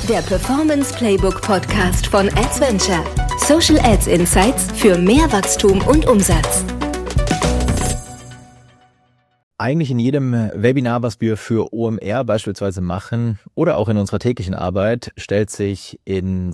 Der Performance Playbook Podcast von Adventure. Social Ads Insights für mehr Wachstum und Umsatz. Eigentlich in jedem Webinar, was wir für OMR beispielsweise machen oder auch in unserer täglichen Arbeit, stellt sich in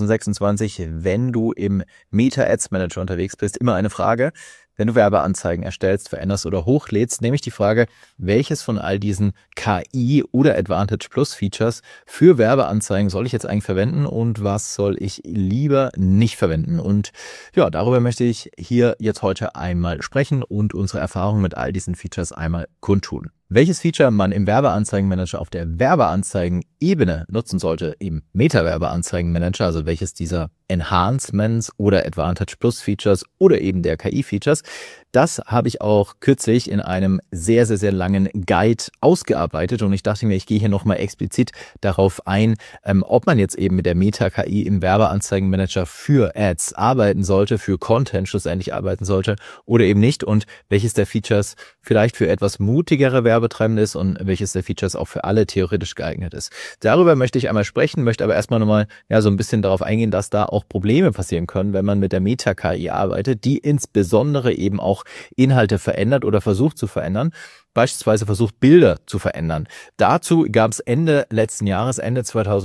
2026, wenn du im Meta Ads Manager unterwegs bist, immer eine Frage. Wenn du Werbeanzeigen erstellst, veränderst oder hochlädst, nämlich die Frage, welches von all diesen KI oder Advantage Plus Features für Werbeanzeigen soll ich jetzt eigentlich verwenden und was soll ich lieber nicht verwenden? Und ja, darüber möchte ich hier jetzt heute einmal sprechen und unsere Erfahrungen mit all diesen Features einmal kundtun. Welches Feature man im Werbeanzeigenmanager auf der Werbeanzeigenebene nutzen sollte, im Meta-Werbeanzeigenmanager, also welches dieser Enhancements oder Advantage Plus Features oder eben der KI-Features, das habe ich auch kürzlich in einem sehr, sehr, sehr langen Guide ausgearbeitet und ich dachte mir, ich gehe hier nochmal explizit darauf ein, ob man jetzt eben mit der Meta-KI im Werbeanzeigenmanager für Ads arbeiten sollte, für Content schlussendlich arbeiten sollte oder eben nicht und welches der Features vielleicht für etwas mutigere Werbetreibende ist und welches der Features auch für alle theoretisch geeignet ist. Darüber möchte ich einmal sprechen, möchte aber erstmal nochmal so ein bisschen darauf eingehen, dass da auch Probleme passieren können, wenn man mit der Meta-KI arbeitet, die insbesondere eben auch Inhalte verändert oder versucht zu verändern, beispielsweise versucht Bilder zu verändern. Dazu gab es Ende letzten Jahres, Ende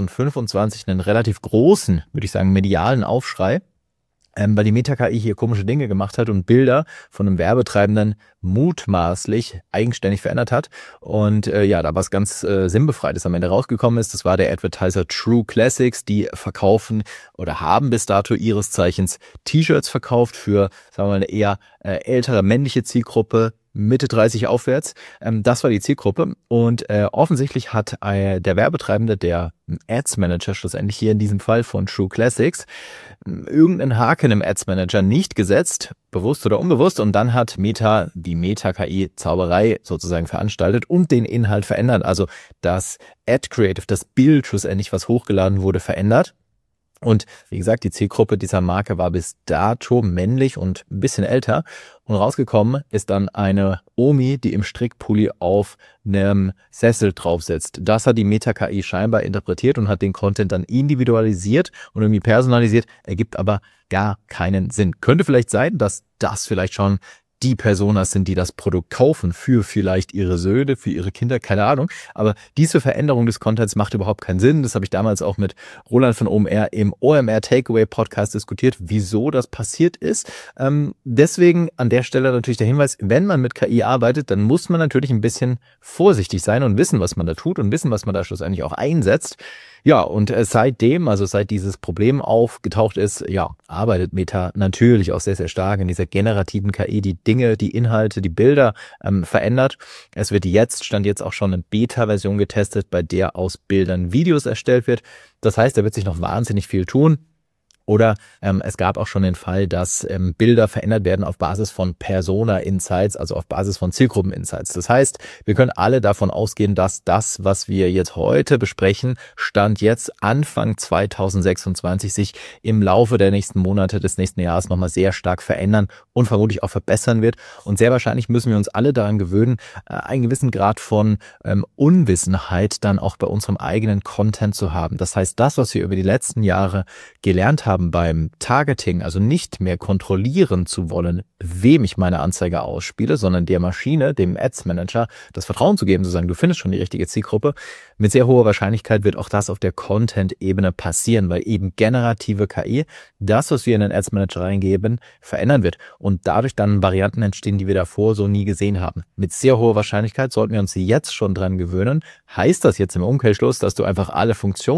2025, einen relativ großen, würde ich sagen, medialen Aufschrei, weil die Meta-KI hier komische Dinge gemacht hat und Bilder von einem Werbetreibenden mutmaßlich eigenständig verändert hat. Und da was ganz Sinnbefreites am Ende rausgekommen ist, das war der Advertiser True Classics, die verkaufen oder haben bis dato ihres Zeichens T-Shirts verkauft für, sagen wir mal, eine eher ältere männliche Zielgruppe, Mitte 30 aufwärts. Das war die Zielgruppe und offensichtlich hat der Werbetreibende, der Ads Manager schlussendlich hier in diesem Fall von True Classics, irgendeinen Haken im Ads Manager nicht gesetzt, bewusst oder unbewusst, und dann hat Meta die Meta-KI Zauberei sozusagen veranstaltet und den Inhalt verändert. Also das Ad Creative, das Bild schlussendlich, was hochgeladen wurde, verändert. Und wie gesagt, die Zielgruppe dieser Marke war bis dato männlich und ein bisschen älter. Und rausgekommen ist dann eine Omi, die im Strickpulli auf einem Sessel draufsitzt. Das hat die Meta-KI scheinbar interpretiert und hat den Content dann individualisiert und irgendwie personalisiert, ergibt aber gar keinen Sinn. Könnte vielleicht sein, dass das vielleicht schon die Personas sind, die das Produkt kaufen für vielleicht ihre Söhne, für ihre Kinder, keine Ahnung. Aber diese Veränderung des Contents macht überhaupt keinen Sinn. Das habe ich damals auch mit Roland von OMR im OMR Takeaway Podcast diskutiert, wieso das passiert ist. Deswegen an der Stelle natürlich der Hinweis, wenn man mit KI arbeitet, dann muss man natürlich ein bisschen vorsichtig sein und wissen, was man da tut und wissen, was man da schlussendlich auch einsetzt. Ja, und seitdem, also seit dieses Problem aufgetaucht ist, arbeitet Meta natürlich auch sehr, sehr stark in dieser generativen KI, die Dinge, die Inhalte, die Bilder verändert. Es wird stand jetzt auch schon eine Beta-Version getestet, bei der aus Bildern Videos erstellt wird. Das heißt, da wird sich noch wahnsinnig viel tun. Oder es gab auch schon den Fall, dass Bilder verändert werden auf Basis von Persona-Insights, also auf Basis von Zielgruppen-Insights. Das heißt, wir können alle davon ausgehen, dass das, was wir jetzt heute besprechen, Stand jetzt Anfang 2026 sich im Laufe der nächsten Monate des nächsten Jahres nochmal sehr stark verändern und vermutlich auch verbessern wird. Und sehr wahrscheinlich müssen wir uns alle daran gewöhnen, einen gewissen Grad von Unwissenheit dann auch bei unserem eigenen Content zu haben. Das heißt, das, was wir über die letzten Jahre gelernt haben beim Targeting, also nicht mehr kontrollieren zu wollen, wem ich meine Anzeige ausspiele, sondern der Maschine, dem Ads Manager, das Vertrauen zu geben, zu sagen, du findest schon die richtige Zielgruppe. Mit sehr hoher Wahrscheinlichkeit wird auch das auf der Content-Ebene passieren, weil eben generative KI das, was wir in den Ads Manager reingeben, verändern wird und dadurch dann Varianten entstehen, die wir davor so nie gesehen haben. Mit sehr hoher Wahrscheinlichkeit sollten wir uns jetzt schon dran gewöhnen. Heißt das jetzt im Umkehrschluss, dass du einfach alle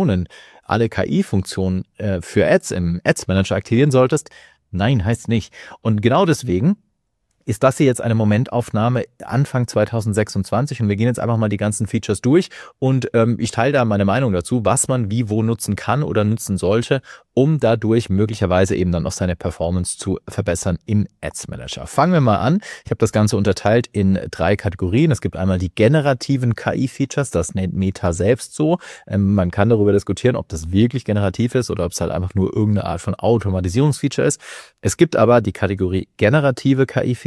KI-Funktionen für Ads im Ads Manager aktivieren solltest? Nein, heißt nicht. Und genau deswegen ist das hier jetzt eine Momentaufnahme Anfang 2026 und wir gehen jetzt einfach mal die ganzen Features durch und ich teile da meine Meinung dazu, was man wie wo nutzen kann oder nutzen sollte, um dadurch möglicherweise eben dann auch seine Performance zu verbessern im Ads Manager. Fangen wir mal an. Ich habe das Ganze unterteilt in 3 Kategorien. Es gibt einmal die generativen KI-Features, das nennt Meta selbst so. Man kann darüber diskutieren, ob das wirklich generativ ist oder ob es halt einfach nur irgendeine Art von Automatisierungsfeature ist. Es gibt aber die Kategorie generative KI-Features,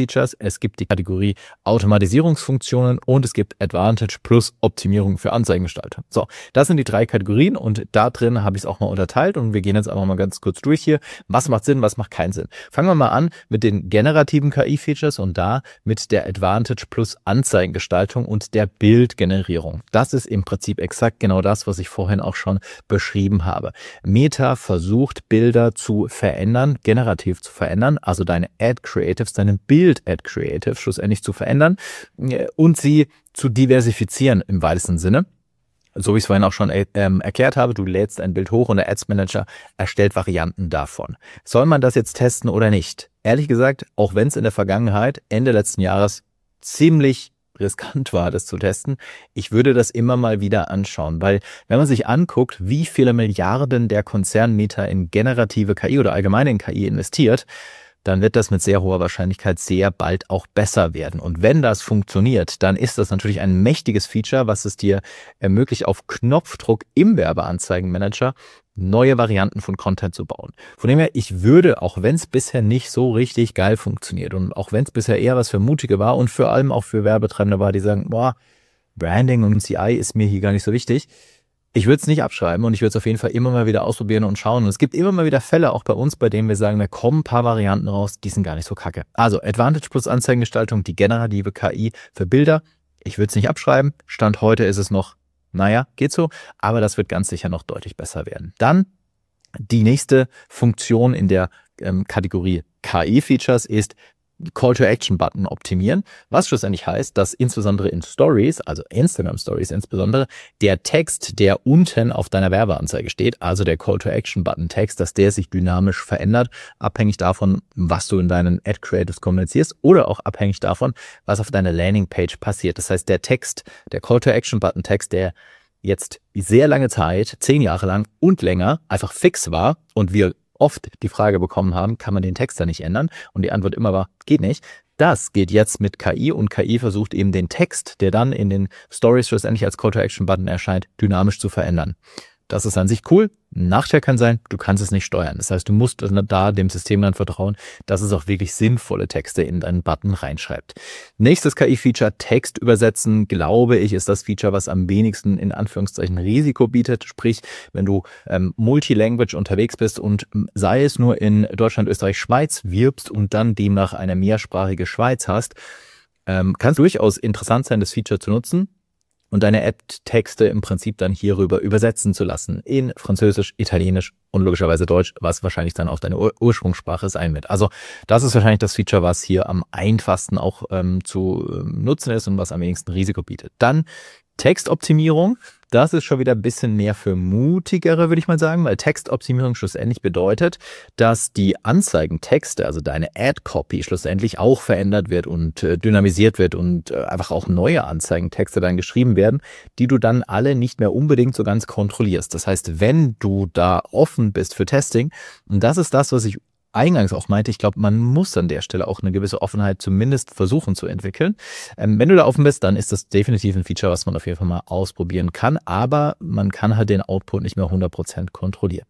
KI-Features, es gibt die Kategorie Automatisierungsfunktionen und es gibt Advantage plus Optimierung für Anzeigengestaltung. So, das sind die 3 Kategorien und da drin habe ich es auch mal unterteilt und wir gehen jetzt einfach mal ganz kurz durch hier. Was macht Sinn, was macht keinen Sinn? Fangen wir mal an mit den generativen KI-Features und da mit der Advantage plus Anzeigengestaltung und der Bildgenerierung. Das ist im Prinzip exakt genau das, was ich vorhin auch schon beschrieben habe. Meta versucht, Bilder zu verändern, generativ zu verändern, also deine Ad-Creatives, deine Bild-Ad-Creatives schlussendlich zu verändern und sie zu diversifizieren im weitesten Sinne. So wie ich es vorhin auch schon erklärt habe, du lädst ein Bild hoch und der Ads Manager erstellt Varianten davon. Soll man das jetzt testen oder nicht? Ehrlich gesagt, auch wenn es in der Vergangenheit, Ende letzten Jahres, ziemlich riskant war, das zu testen, ich würde das immer mal wieder anschauen, weil wenn man sich anguckt, wie viele Milliarden der Konzern Meta in generative KI oder allgemein in KI investiert, dann wird das mit sehr hoher Wahrscheinlichkeit sehr bald auch besser werden. Und wenn das funktioniert, dann ist das natürlich ein mächtiges Feature, was es dir ermöglicht, auf Knopfdruck im Werbeanzeigenmanager neue Varianten von Content zu bauen. Von dem her, ich würde, auch wenn es bisher nicht so richtig geil funktioniert und auch wenn es bisher eher was für Mutige war und vor allem auch für Werbetreibende war, die sagen, boah, Branding und CI ist mir hier gar nicht so wichtig, ich würde es nicht abschreiben und ich würde es auf jeden Fall immer mal wieder ausprobieren und schauen. Und es gibt immer mal wieder Fälle, auch bei uns, bei denen wir sagen, da kommen ein paar Varianten raus, die sind gar nicht so kacke. Also Advantage plus Anzeigengestaltung, die generative KI für Bilder. Ich würde es nicht abschreiben. Stand heute ist es noch, naja, geht so. Aber das wird ganz sicher noch deutlich besser werden. Dann die nächste Funktion in der Kategorie KI-Features ist Call-to-Action-Button optimieren, was schlussendlich heißt, dass insbesondere in Stories, also Instagram-Stories insbesondere, der Text, der unten auf deiner Werbeanzeige steht, also der Call-to-Action-Button-Text, dass der sich dynamisch verändert, abhängig davon, was du in deinen Ad-Creatives kommunizierst oder auch abhängig davon, was auf deiner Landing-Page passiert. Das heißt, der Text, der Call-to-Action-Button-Text, der jetzt sehr lange Zeit, 10 Jahre lang und länger, einfach fix war und wir oft die Frage bekommen haben, kann man den Text da nicht ändern? Und die Antwort immer war, geht nicht. Das geht jetzt mit KI und KI versucht eben den Text, der dann in den Stories schlussendlich als Call-to-Action-Button erscheint, dynamisch zu verändern. Das ist an sich cool. Ein Nachteil kann sein, du kannst es nicht steuern. Das heißt, du musst da dem System dann vertrauen, dass es auch wirklich sinnvolle Texte in deinen Button reinschreibt. Nächstes KI-Feature, Text übersetzen, glaube ich, ist das Feature, was am wenigsten in Anführungszeichen Risiko bietet. Sprich, wenn du multilanguage unterwegs bist und sei es nur in Deutschland, Österreich, Schweiz wirbst und dann demnach eine mehrsprachige Schweiz hast, kann es durchaus interessant sein, das Feature zu nutzen und deine Ad-Texte im Prinzip dann hierüber übersetzen zu lassen in Französisch, Italienisch und logischerweise Deutsch, was wahrscheinlich dann auch deine Ursprungssprache sein wird. Also das ist wahrscheinlich das Feature, was hier am einfachsten auch zu nutzen ist und was am wenigsten Risiko bietet. Dann Textoptimierung. Das ist schon wieder ein bisschen mehr für Mutigere, würde ich mal sagen, weil Textoptimierung schlussendlich bedeutet, dass die Anzeigentexte, also deine Ad-Copy schlussendlich auch verändert wird und dynamisiert wird und einfach auch neue Anzeigentexte dann geschrieben werden, die du dann alle nicht mehr unbedingt so ganz kontrollierst. Das heißt, wenn du da offen bist für Testing, und das ist das, was ich eingangs auch meinte, ich glaube, man muss an der Stelle auch eine gewisse Offenheit zumindest versuchen zu entwickeln. Wenn du da offen bist, dann ist das definitiv ein Feature, was man auf jeden Fall mal ausprobieren kann, aber man kann halt den Output nicht mehr 100% kontrollieren.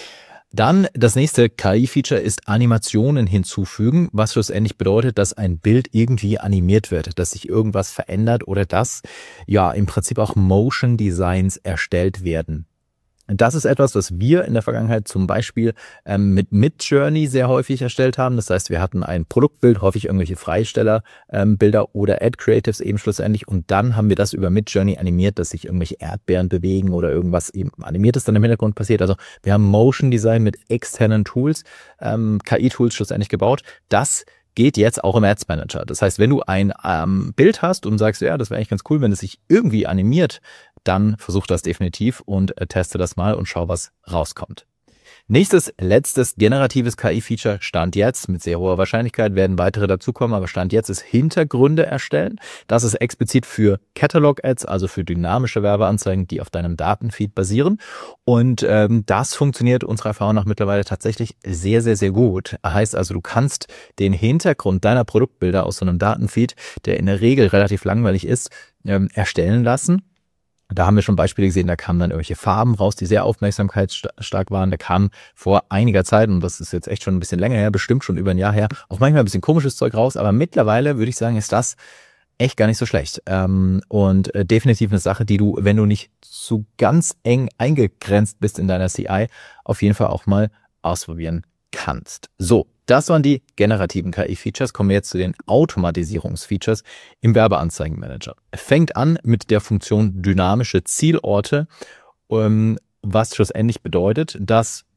Dann das nächste KI-Feature ist Animationen hinzufügen, was schlussendlich bedeutet, dass ein Bild irgendwie animiert wird, dass sich irgendwas verändert oder dass ja im Prinzip auch Motion Designs erstellt werden. Das ist etwas, was wir in der Vergangenheit zum Beispiel mit Midjourney sehr häufig erstellt haben. Das heißt, wir hatten ein Produktbild, häufig irgendwelche Freistellerbilder oder Ad-Creatives eben schlussendlich. Und dann haben wir das über Midjourney animiert, dass sich irgendwelche Erdbeeren bewegen oder irgendwas eben animiertes dann im Hintergrund passiert. Also wir haben Motion Design mit externen Tools, KI-Tools schlussendlich gebaut. Das geht jetzt auch im Ads Manager. Das heißt, wenn du ein Bild hast und sagst, ja, das wäre eigentlich ganz cool, wenn es sich irgendwie animiert, dann versuch das definitiv und teste das mal und schau, was rauskommt. Nächstes, letztes generatives KI-Feature, Stand jetzt, mit sehr hoher Wahrscheinlichkeit werden weitere dazukommen, aber Stand jetzt ist Hintergründe erstellen. Das ist explizit für Catalog-Ads, also für dynamische Werbeanzeigen, die auf deinem Datenfeed basieren. Und das funktioniert unserer Erfahrung nach mittlerweile tatsächlich sehr, sehr, sehr gut. Heißt also, du kannst den Hintergrund deiner Produktbilder aus so einem Datenfeed, der in der Regel relativ langweilig ist, erstellen lassen. Da haben wir schon Beispiele gesehen, da kamen dann irgendwelche Farben raus, die sehr aufmerksamkeitsstark waren. Da kam vor einiger Zeit, und das ist jetzt echt schon ein bisschen länger her, bestimmt schon über ein Jahr her, auch manchmal ein bisschen komisches Zeug raus. Aber mittlerweile würde ich sagen, ist das echt gar nicht so schlecht. Und definitiv eine Sache, die du, wenn du nicht zu ganz eng eingegrenzt bist in deiner CI, auf jeden Fall auch mal ausprobieren kannst. So, das waren die generativen KI-Features. Kommen wir jetzt zu den Automatisierungsfeatures im Werbeanzeigenmanager. Fängt an mit der Funktion dynamische Zielorte, was schlussendlich bedeutet, dass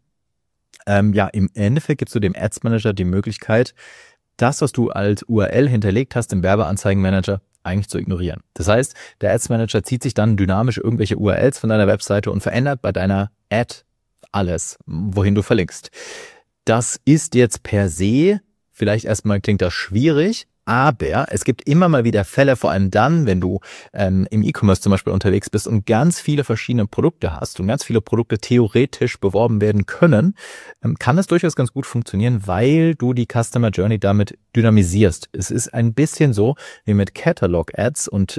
im Endeffekt gibst du dem Ads Manager die Möglichkeit, das, was du als URL hinterlegt hast im Werbeanzeigenmanager, eigentlich zu ignorieren. Das heißt, der Ads Manager zieht sich dann dynamisch irgendwelche URLs von deiner Webseite und verändert bei deiner Ad alles, wohin du verlinkst. Das ist jetzt per se, vielleicht erstmal klingt das schwierig, aber es gibt immer mal wieder Fälle, vor allem dann, wenn du im E-Commerce zum Beispiel unterwegs bist und ganz viele verschiedene Produkte hast und ganz viele Produkte theoretisch beworben werden können, kann das durchaus ganz gut funktionieren, weil du die Customer Journey damit dynamisierst. Es ist ein bisschen so wie mit Catalog-Ads und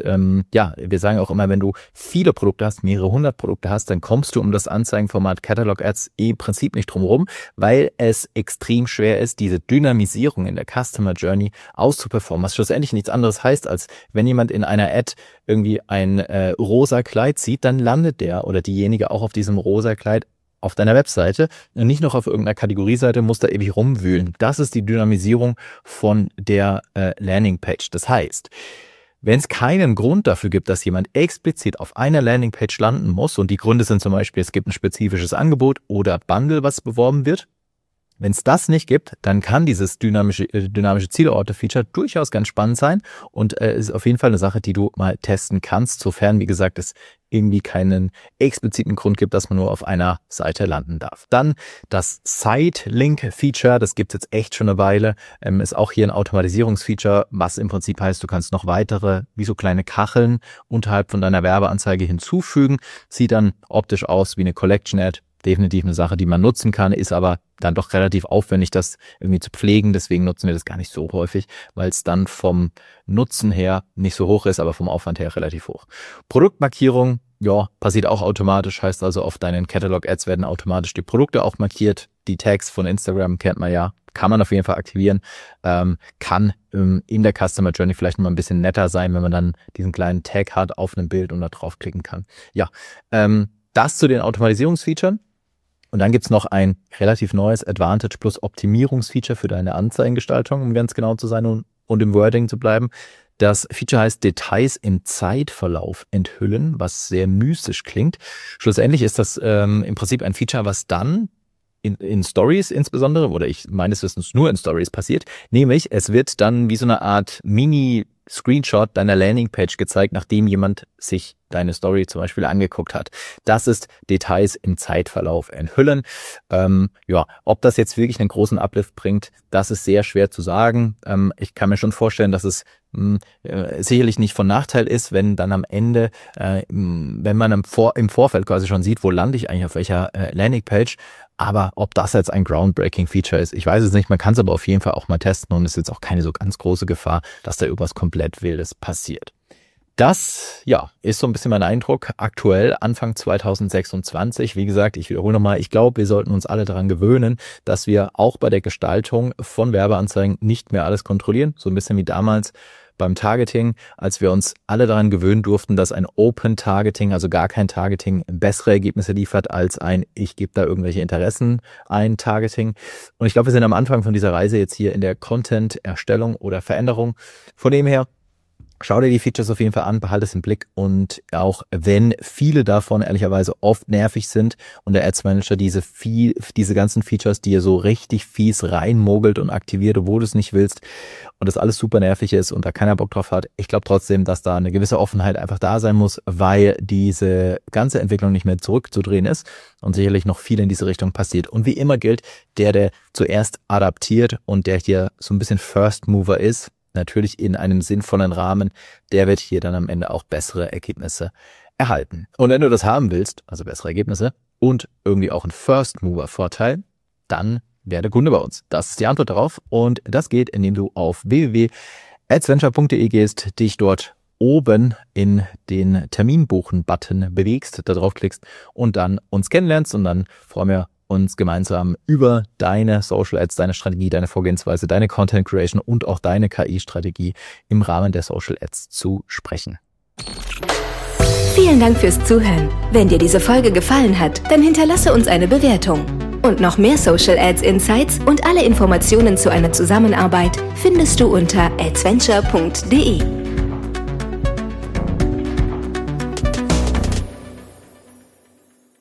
wir sagen auch immer, wenn du viele Produkte hast, mehrere hundert Produkte hast, dann kommst du um das Anzeigenformat Catalog-Ads im Prinzip nicht drum herum, weil es extrem schwer ist, diese Dynamisierung in der Customer Journey auszuperformen, was schlussendlich nichts anderes heißt, als wenn jemand in einer Ad irgendwie ein rosa Kleid sieht, dann landet der oder diejenige auch auf diesem rosa Kleid auf deiner Webseite und nicht noch auf irgendeiner Kategorieseite, muss da ewig rumwühlen. Das ist die Dynamisierung von der Landingpage. Das heißt, wenn es keinen Grund dafür gibt, dass jemand explizit auf einer Landingpage landen muss, und die Gründe sind zum Beispiel, es gibt ein spezifisches Angebot oder Bundle, was beworben wird, wenn es das nicht gibt, dann kann dieses dynamische Zielorte-Feature durchaus ganz spannend sein und ist auf jeden Fall eine Sache, die du mal testen kannst, sofern, wie gesagt, es irgendwie keinen expliziten Grund gibt, dass man nur auf einer Seite landen darf. Dann das Site-Link-Feature, das gibt es jetzt echt schon eine Weile, ist auch hier ein Automatisierungsfeature, was im Prinzip heißt, du kannst noch weitere, wie so kleine Kacheln unterhalb von deiner Werbeanzeige hinzufügen. Sieht dann optisch aus wie eine Collection-Ad. Definitiv eine Sache, die man nutzen kann, ist aber dann doch relativ aufwendig, das irgendwie zu pflegen. Deswegen nutzen wir das gar nicht so häufig, weil es dann vom Nutzen her nicht so hoch ist, aber vom Aufwand her relativ hoch. Produktmarkierung, passiert auch automatisch, heißt also auf deinen Catalog-Ads werden automatisch die Produkte auch markiert. Die Tags von Instagram kennt man ja, kann man auf jeden Fall aktivieren, kann in der Customer Journey vielleicht mal ein bisschen netter sein, wenn man dann diesen kleinen Tag hat auf einem Bild und da draufklicken kann. Das zu den Automatisierungsfeatures. Und dann gibt's noch ein relativ neues Advantage plus Optimierungsfeature für deine Anzeigengestaltung, um ganz genau zu sein und im Wording zu bleiben. Das Feature heißt Details im Zeitverlauf enthüllen, was sehr mystisch klingt. Schlussendlich ist das im Prinzip ein Feature, was dann in Stories insbesondere, oder ich meines Wissens nur in Stories passiert, nämlich es wird dann wie so eine Art Mini-Screenshot deiner Landingpage gezeigt, nachdem jemand sich deine Story zum Beispiel angeguckt hat. Das ist Details im Zeitverlauf enthüllen. Ob das jetzt wirklich einen großen Uplift bringt, das ist sehr schwer zu sagen. Ich kann mir schon vorstellen, dass es sicherlich nicht von Nachteil ist, wenn dann am Ende, wenn man im Vorfeld quasi schon sieht, wo lande ich eigentlich auf welcher Landingpage. Aber ob das jetzt ein Groundbreaking-Feature ist, ich weiß es nicht. Man kann es aber auf jeden Fall auch mal testen und es ist jetzt auch keine so ganz große Gefahr, dass da irgendwas komplett Wildes passiert. Das, ist so ein bisschen mein Eindruck aktuell, Anfang 2026. Wie gesagt, ich wiederhole nochmal, ich glaube, wir sollten uns alle daran gewöhnen, dass wir auch bei der Gestaltung von Werbeanzeigen nicht mehr alles kontrollieren. So ein bisschen wie damals beim Targeting, als wir uns alle daran gewöhnen durften, dass ein Open Targeting, also gar kein Targeting, bessere Ergebnisse liefert als ein, ich gebe da irgendwelche Interessen ein Targeting. Und ich glaube, wir sind am Anfang von dieser Reise jetzt hier in der Content-Erstellung oder Veränderung. Von dem her, schau dir die Features auf jeden Fall an, behalte es im Blick und auch wenn viele davon ehrlicherweise oft nervig sind und der Ads Manager diese ganzen Features, die ihr so richtig fies reinmogelt und aktiviert, obwohl du es nicht willst und das alles super nervig ist und da keiner Bock drauf hat, ich glaube trotzdem, dass da eine gewisse Offenheit einfach da sein muss, weil diese ganze Entwicklung nicht mehr zurückzudrehen ist und sicherlich noch viel in diese Richtung passiert. Und wie immer gilt, der zuerst adaptiert und der hier so ein bisschen First Mover ist, natürlich in einem sinnvollen Rahmen, der wird hier dann am Ende auch bessere Ergebnisse erhalten. Und wenn du das haben willst, also bessere Ergebnisse und irgendwie auch einen First-Mover-Vorteil, dann werde Kunde bei uns. Das ist die Antwort darauf und das geht, indem du auf www.adsventure.de gehst, dich dort oben in den Terminbuchen-Button bewegst, da draufklickst und dann uns kennenlernst, und dann freuen wir uns gemeinsam über deine Social Ads, deine Strategie, deine Vorgehensweise, deine Content Creation und auch deine KI-Strategie im Rahmen der Social Ads zu sprechen. Vielen Dank fürs Zuhören. Wenn dir diese Folge gefallen hat, dann hinterlasse uns eine Bewertung. Und noch mehr Social Ads Insights und alle Informationen zu einer Zusammenarbeit findest du unter adventure.de.